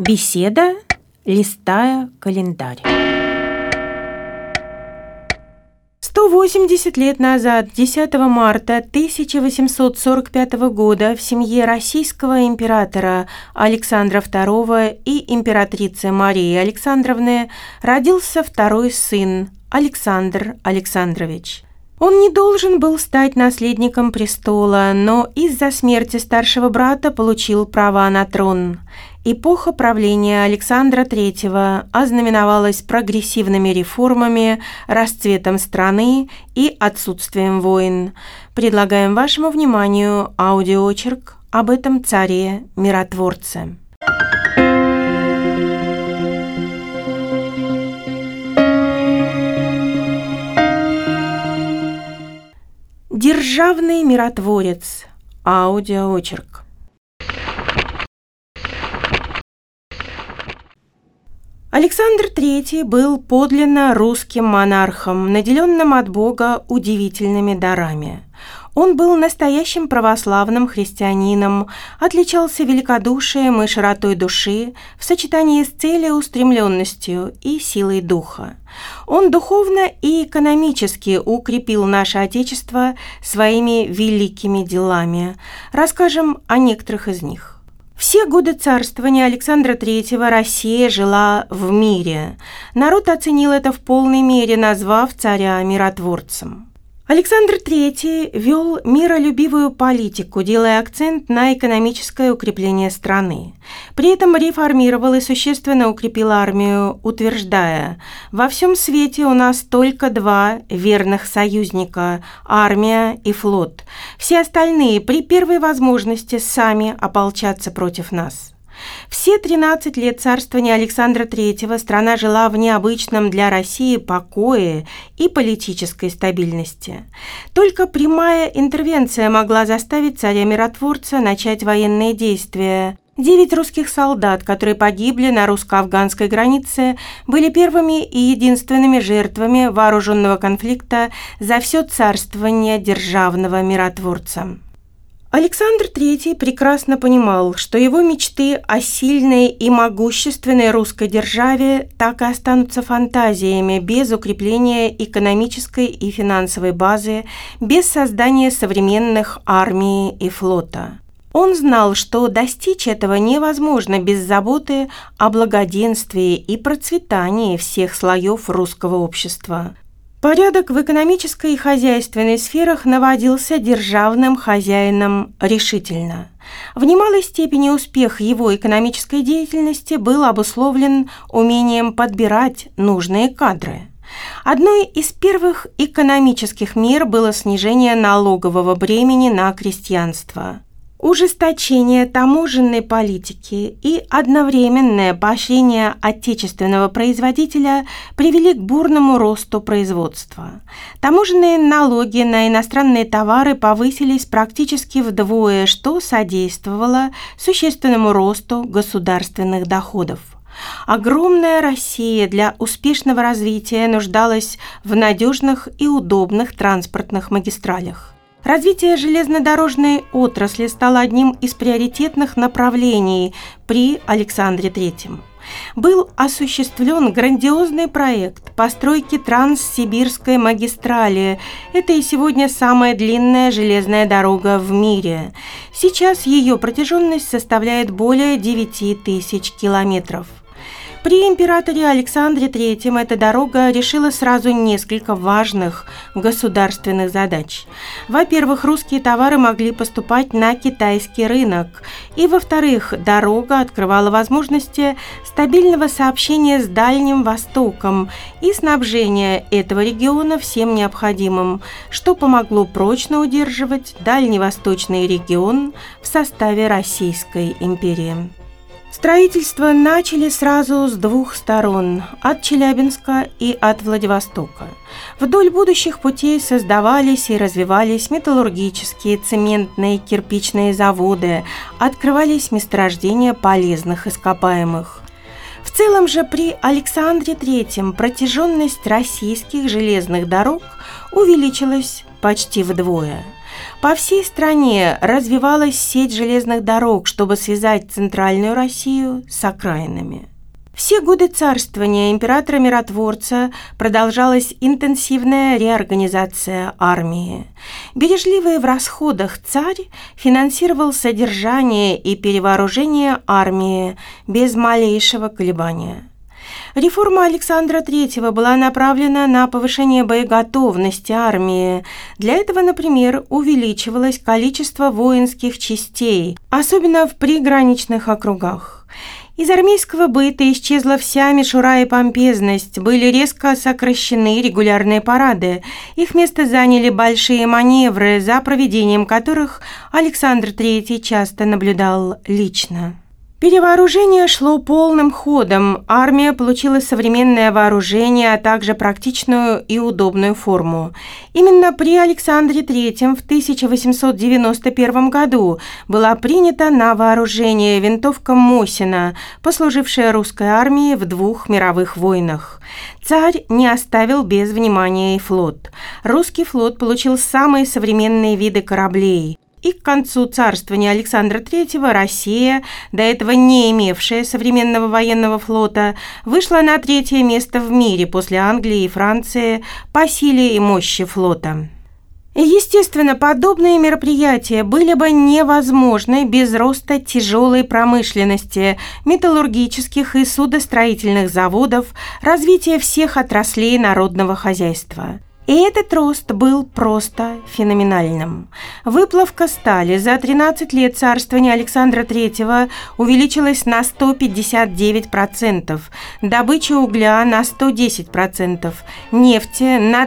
Беседа, листая календарь. 180 лет назад, 10 марта 1845 года, в семье российского императора Александра II и императрицы Марии Александровны родился второй сын Александр Александрович. Он не должен был стать наследником престола, но из-за смерти старшего брата получил права на трон. Эпоха правления Александра III ознаменовалась прогрессивными реформами, расцветом страны и отсутствием войн. Предлагаем вашему вниманию аудиоочерк об этом царе-миротворце. Державный миротворец. Аудиоочерк. Александр III был подлинно русским монархом, наделенным от Бога удивительными дарами. Он был настоящим православным христианином, отличался великодушием и широтой души в сочетании с целеустремленностью и силой духа. Он духовно и экономически укрепил наше Отечество своими великими делами. Расскажем о некоторых из них. Все годы царствования Александра III Россия жила в мире. Народ оценил это в полной мере, назвав царя миротворцем. Александр III вел миролюбивую политику, делая акцент на экономическое укрепление страны. При этом реформировал и существенно укрепил армию, утверждая: «Во всем свете у нас только два верных союзника – армия и флот. Все остальные при первой возможности сами ополчатся против нас». Все 13 лет царствования Александра III страна жила в необычном для России покое и политической стабильности. Только прямая интервенция могла заставить царя-миротворца начать военные действия. 9 русских солдат, которые погибли на русско-афганской границе, были первыми и единственными жертвами вооруженного конфликта за все царствование державного миротворца. Александр III прекрасно понимал, что его мечты о сильной и могущественной русской державе так и останутся фантазиями без укрепления экономической и финансовой базы, без создания современных армии и флота. Он знал, что достичь этого невозможно без заботы о благоденствии и процветании всех слоев русского общества. Порядок в экономической и хозяйственной сферах наводился державным хозяином решительно. В немалой степени успех его экономической деятельности был обусловлен умением подбирать нужные кадры. Одной из первых экономических мер было снижение налогового бремени на крестьянство. Ужесточение таможенной политики и одновременное поощрение отечественного производителя привели к бурному росту производства. Таможенные налоги на иностранные товары повысились практически вдвое, что содействовало существенному росту государственных доходов. Огромная Россия для успешного развития нуждалась в надежных и удобных транспортных магистралях. Развитие железнодорожной отрасли стало одним из приоритетных направлений при Александре III. Был осуществлен грандиозный проект постройки Транссибирской магистрали. Это и сегодня самая длинная железная дорога в мире. Сейчас ее протяженность составляет более 9000 километров. При императоре Александре III эта дорога решила сразу несколько важных государственных задач. Во-первых, русские товары могли поступать на китайский рынок, и, во-вторых, дорога открывала возможности стабильного сообщения с Дальним Востоком и снабжения этого региона всем необходимым, что помогло прочно удерживать дальневосточный регион в составе Российской империи. Строительство начали сразу с двух сторон – от Челябинска и от Владивостока. Вдоль будущих путей создавались и развивались металлургические, цементные, кирпичные заводы, открывались месторождения полезных ископаемых. В целом же при Александре III протяженность российских железных дорог увеличилась почти вдвое. По всей стране развивалась сеть железных дорог, чтобы связать центральную Россию с окраинами. Все годы царствования императора-миротворца продолжалась интенсивная реорганизация армии. Бережливый в расходах царь финансировал содержание и перевооружение армии без малейшего колебания. Реформа Александра III была направлена на повышение боеготовности армии. Для этого, например, увеличивалось количество воинских частей, особенно в приграничных округах. Из армейского быта исчезла вся мишура и помпезность, были резко сокращены регулярные парады. Их место заняли большие маневры, за проведением которых Александр III часто наблюдал лично. Перевооружение шло полным ходом, армия получила современное вооружение, а также практичную и удобную форму. Именно при Александре III в 1891 году была принята на вооружение винтовка Мосина, послужившая русской армии в 2 мировых войнах. Царь не оставил без внимания и флот. Русский флот получил самые современные виды кораблей. И к концу царствования Александра III Россия, до этого не имевшая современного военного флота, вышла на 3-е место в мире после Англии и Франции по силе и мощи флота. Естественно, подобные мероприятия были бы невозможны без роста тяжелой промышленности, металлургических и судостроительных заводов, развития всех отраслей народного хозяйства. И этот рост был просто феноменальным. Выплавка стали за 13 лет царствования Александра III увеличилась на 159%, добыча угля на 110%, нефти на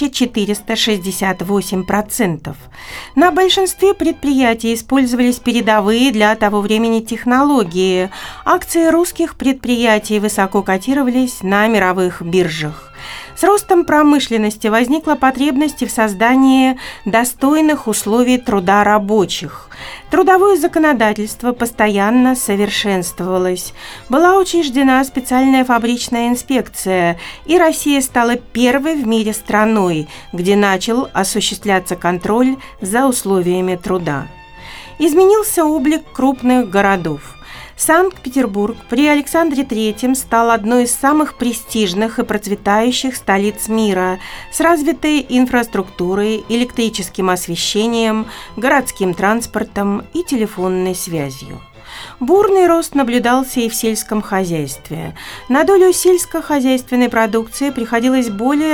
1468%. На большинстве предприятий использовались передовые для того времени технологии. Акции русских предприятий высоко котировались на мировых биржах. С ростом промышленности возникла потребность в создании достойных условий труда рабочих. Трудовое законодательство постоянно совершенствовалось. Была учреждена специальная фабричная инспекция, и Россия стала первой в мире страной, где начал осуществляться контроль за условиями труда. Изменился облик крупных городов. Санкт-Петербург при Александре III стал одной из самых престижных и процветающих столиц мира с развитой инфраструктурой, электрическим освещением, городским транспортом и телефонной связью. Бурный рост наблюдался и в сельском хозяйстве. На долю сельскохозяйственной продукции приходилось более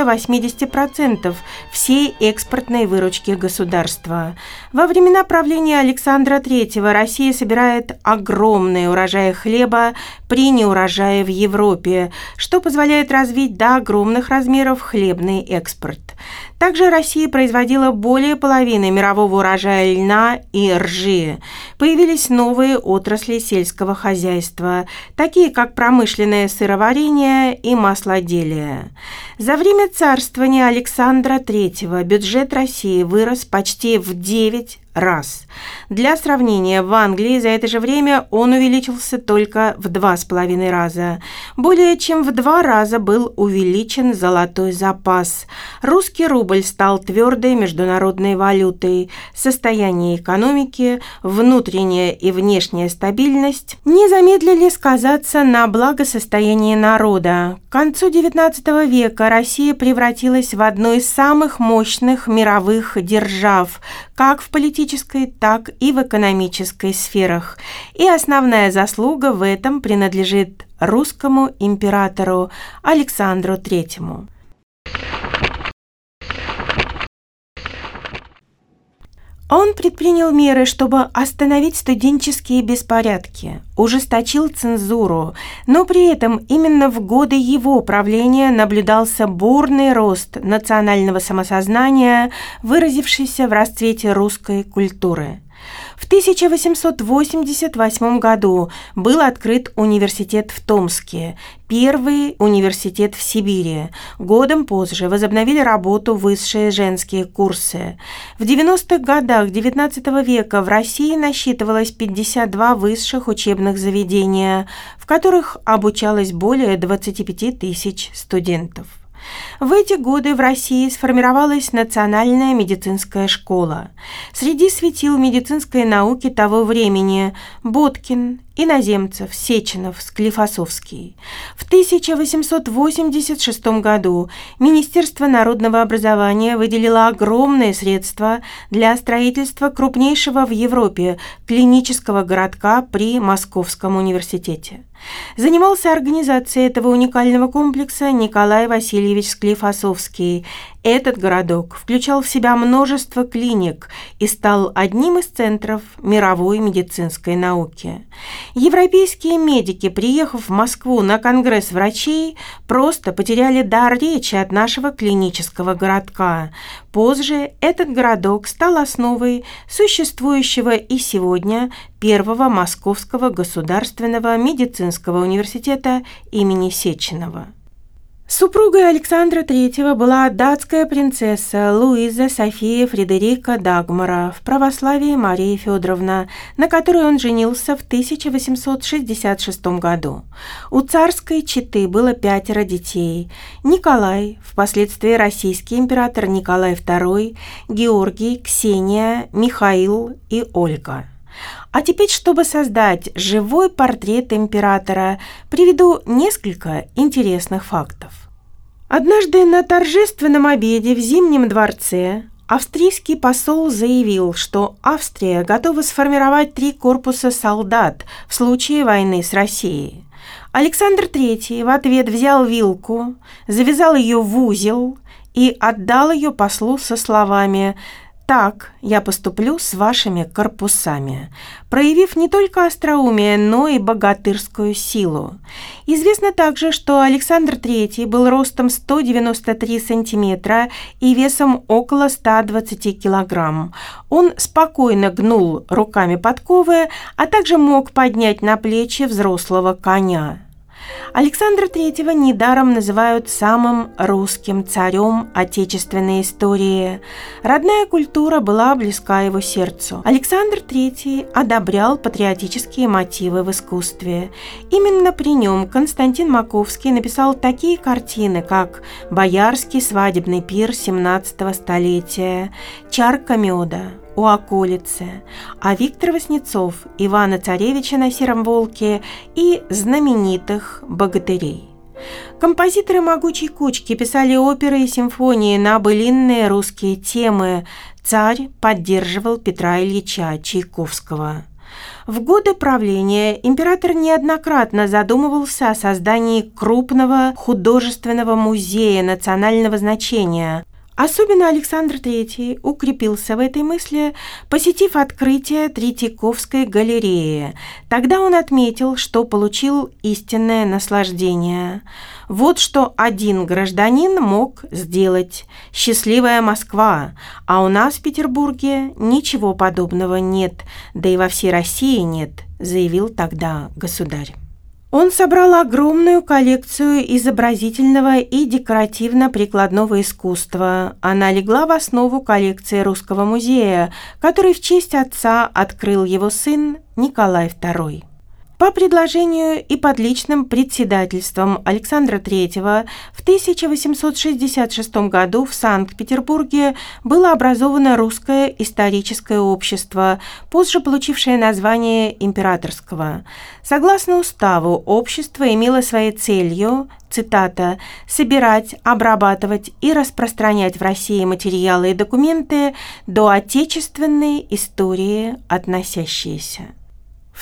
80% всей экспортной выручки государства. Во времена правления Александра III Россия собирает огромные урожаи хлеба при неурожае в Европе, что позволяет развить до огромных размеров хлебный экспорт. Также Россия производила более половины мирового урожая льна и ржи. Появились новые отрасли сельского хозяйства, такие как промышленное сыроварение и маслоделие. За время царствования Александра III бюджет России вырос почти в 9 раз. Для сравнения, в Англии за это же время он увеличился только в 2,5 раза. Более чем в 2 раза был увеличен золотой запас. Русский рубль стал твердой международной валютой. Состояние экономики, внутренняя и внешняя стабильность не замедлили сказаться на благосостоянии народа. К концу XIX века Россия превратилась в одну из самых мощных мировых держав, как в политической, так и в экономической сферах. И основная заслуга в этом принадлежит русскому императору Александру III. Он предпринял меры, чтобы остановить студенческие беспорядки, ужесточил цензуру, но при этом именно в годы его правления наблюдался бурный рост национального самосознания, выразившийся в расцвете русской культуры. В 1888 году был открыт университет в Томске, первый университет в Сибири. Годом позже возобновили работу высшие женские курсы. В 90-х годах XIX века в России насчитывалось 52 высших учебных заведения, в которых обучалось более 25 тысяч студентов. В эти годы в России сформировалась Национальная медицинская школа. Среди светил медицинской науки того времени Боткин, Иноземцев, Сеченов, Склифосовский. В 1886 году Министерство народного образования выделило огромные средства для строительства крупнейшего в Европе клинического городка при Московском университете. Занимался организацией этого уникального комплекса Николай Васильевич Склифосовский. Этот городок включал в себя множество клиник и стал одним из центров мировой медицинской науки. Европейские медики, приехав в Москву на конгресс врачей, просто потеряли дар речи от нашего клинического городка. Позже этот городок стал основой существующего и сегодня Первого Московского государственного медицинского университета имени Сеченова. Супругой Александра III была датская принцесса Луиза София Фредерика Дагмара, в православии Мария Федоровна, на которой он женился в 1866 году. У царской четы было 5 детей: Николай, впоследствии российский император Николай II, Георгий, Ксения, Михаил и Ольга. А теперь, чтобы создать живой портрет императора, приведу несколько интересных фактов. Однажды на торжественном обеде в Зимнем дворце австрийский посол заявил, что Австрия готова сформировать 3 корпуса солдат в случае войны с Россией. Александр III в ответ взял вилку, завязал ее в узел и отдал ее послу со словами: «Так я поступлю с вашими корпусами», проявив не только остроумие, но и богатырскую силу. Известно также, что Александр III был ростом 193 сантиметра и весом около 120 килограмм. Он спокойно гнул руками подковы, а также мог поднять на плечи взрослого коня. Александра III недаром называют самым русским царем отечественной истории. Родная культура была близка его сердцу. Александр III одобрял патриотические мотивы в искусстве. Именно при нем Константин Маковский написал такие картины, как «Боярский свадебный пир XVII столетия», «Чарка меда», «У околицы», а Виктор Васнецов «Ивана-царевича на сером волке» и знаменитых «Богатырей». Композиторы «Могучей кучки» писали оперы и симфонии на былинные русские темы. Царь поддерживал Петра Ильича Чайковского. В годы правления император неоднократно задумывался о создании крупного художественного музея национального значения. Особенно Александр III укрепился в этой мысли, посетив открытие Третьяковской галереи. Тогда он отметил, что получил истинное наслаждение. Вот что один гражданин мог сделать. Счастливая Москва, а у нас в Петербурге ничего подобного нет, да и во всей России нет, заявил тогда государь. Он собрал огромную коллекцию изобразительного и декоративно-прикладного искусства. Она легла в основу коллекции Русского музея, который в честь отца открыл его сын Николай II. По предложению и под личным председательством Александра III в 1866 году в Санкт-Петербурге было образовано Русское историческое общество, позже получившее название императорского. Согласно уставу, общество имело своей целью, цитата, «собирать, обрабатывать и распространять в России материалы и документы до отечественной истории относящиеся». В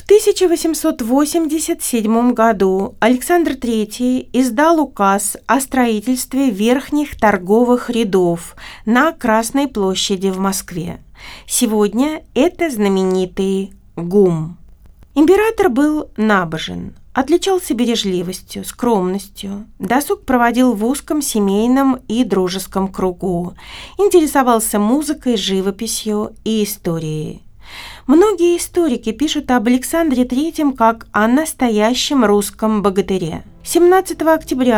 1887 году Александр III издал указ о строительстве верхних торговых рядов на Красной площади в Москве. Сегодня это знаменитый ГУМ. Император был набожен, отличался бережливостью, скромностью, досуг проводил в узком семейном и дружеском кругу, интересовался музыкой, живописью и историей. Многие историки пишут об Александре III как о настоящем русском богатыре. 17 октября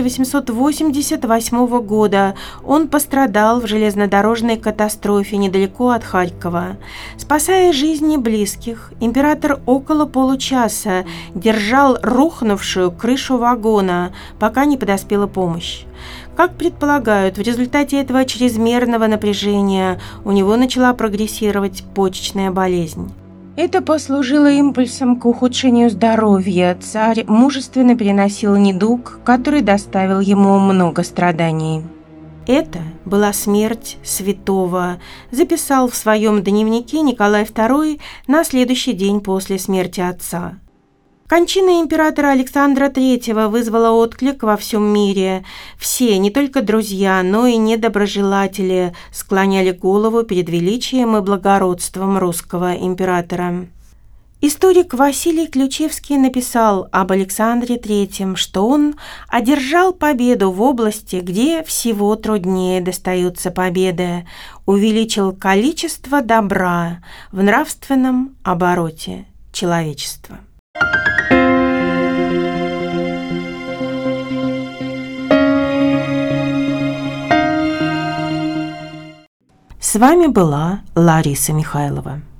1888 года он пострадал в железнодорожной катастрофе недалеко от Харькова. Спасая жизни близких, император около получаса держал рухнувшую крышу вагона, пока не подоспела помощь. Как предполагают, в результате этого чрезмерного напряжения у него начала прогрессировать почечная болезнь. Это послужило импульсом к ухудшению здоровья. Царь мужественно переносил недуг, который доставил ему много страданий. Это была смерть святого, записал в своем дневнике Николай II на следующий день после смерти отца. Кончина императора Александра III вызвала отклик во всем мире. Все, не только друзья, но и недоброжелатели, склоняли голову перед величием и благородством русского императора. Историк Василий Ключевский написал об Александре III, что он одержал победу в области, где всего труднее достаются победы, увеличил количество добра в нравственном обороте человечества. С вами была Лариса Михайлова.